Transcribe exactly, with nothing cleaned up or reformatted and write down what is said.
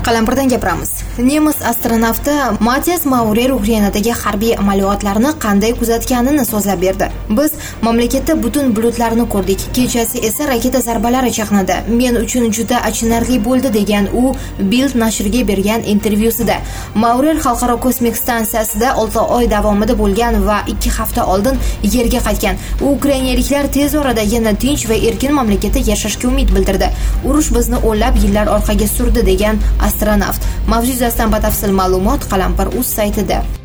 Qalampirdan gapiramiz. Nemis astronavti Matthias Maurer Ukrainadagi harbiy amaliyotlarni qanday kuzatganini so'zlab berdi. Biz mamlakatda butun bulutlarni ko'rdik. Kechasi esa raketa zarbalari chaqnadi. Men uchun juda achinarli bo'ldi degan u Bild nashriga bergan intervyusida. Maurer xalqaro kosmik stansiyasida olti oy davomida bo'lgan va ikki hafta oldin yerga qaytgan. U ukrainaliklar tez orada yana tinch va erkin mamlakatda yashashga umid bildirdi. Urush bizni o'nlab yillar orqaga surdi degan astronavt. Mavzu yuzasidan batafsil ma'lumot Qalampir.uz saytida.